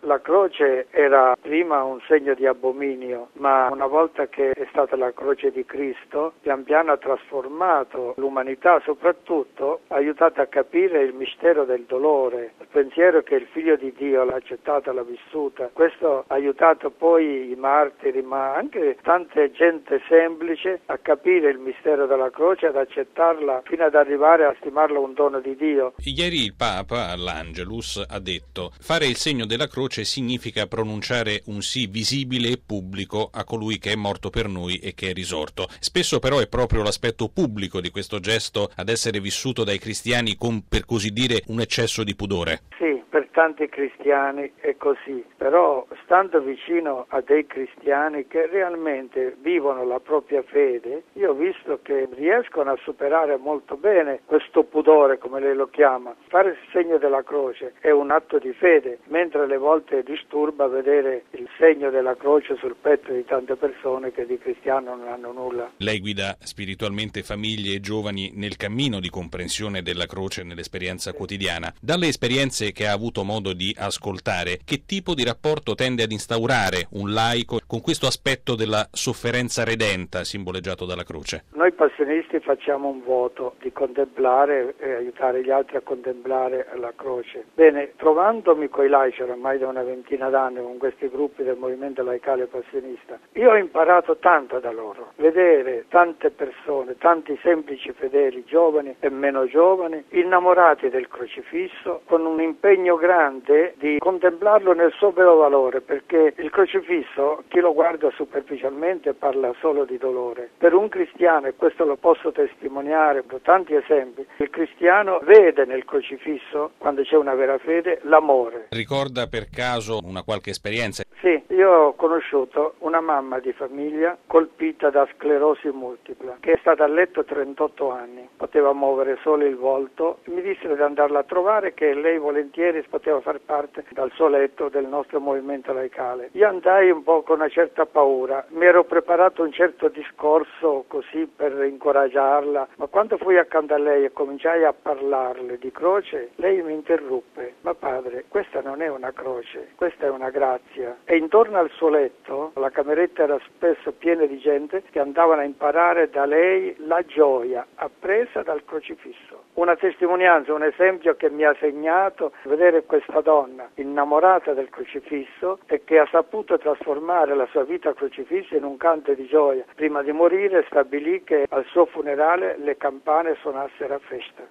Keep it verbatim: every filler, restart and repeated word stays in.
La croce era prima un segno di abominio, ma una volta che è stata la croce di Cristo, pian piano ha trasformato l'umanità, soprattutto ha aiutato a capire il mistero del dolore, il pensiero che il Figlio di Dio l'ha accettata, l'ha vissuta. Questo ha aiutato poi i martiri, ma anche tante gente semplice a capire il mistero della croce, ad accettarla fino ad arrivare a stimarla un dono di Dio. Ieri il Papa all'Angelus ha detto: fare il segno della croce significa pronunciare un sì visibile e pubblico a colui che è morto per noi e che è risorto. Spesso però è proprio l'aspetto pubblico di questo gesto ad essere vissuto dai cristiani con, per così dire, un eccesso di pudore. Sì, per tanti cristiani è così, però stando vicino a dei cristiani che realmente vivono la propria fede, io ho visto che riescono a superare molto bene questo pudore, come lei lo chiama. Fare il segno della croce è un atto di fede, mentre alle volte disturba vedere il segno della croce sul petto di tante persone che di cristiano non hanno nulla. Lei guida spiritualmente famiglie e giovani nel cammino di comprensione della croce nell'esperienza quotidiana. Dalle esperienze che ha avuto modo di ascoltare, che tipo di rapporto tende ad instaurare un laico con questo aspetto della sofferenza redenta simboleggiato dalla croce? Noi passionisti facciamo un voto di contemplare e aiutare gli altri a contemplare la croce. Bene, trovandomi coi laici oramai da una ventina d'anni con questi gruppi del movimento laicale passionista, io ho imparato tanto da loro. Vedere tante persone, tanti semplici fedeli, giovani e meno giovani, innamorati del crocifisso, con un impegno grande di contemplarlo nel suo vero valore, perché il crocifisso, chi lo guarda superficialmente, parla solo di dolore. Per un cristiano, e questo lo posso testimoniare da tanti esempi, il cristiano vede nel crocifisso, quando c'è una vera fede, l'amore. Ricorda per caso una qualche esperienza? Sì, io ho conosciuto una mamma di famiglia colpita da sclerosi multipla, che è stata a letto trentotto anni, poteva muovere solo il volto. Mi dissero di andarla a trovare, che lei volentieri poteva far parte dal suo letto del nostro movimento laicale. Io andai un po' con una certa paura, mi ero preparato un certo discorso così per incoraggiarla, ma quando fui accanto a lei e cominciai a parlarle di croce, lei mi interruppe: ma padre, questa non è una croce, questa è una grazia. E intorno al suo letto, la cameretta era spesso piena di gente che andavano a imparare da lei la gioia appresa dal crocifisso. Una testimonianza, un esempio che mi ha segnato vedere questa donna innamorata del crocifisso e che ha saputo trasformare la sua vita al crocifisso in un canto di gioia. Prima di morire stabilì che al suo funerale le campane suonassero a festa.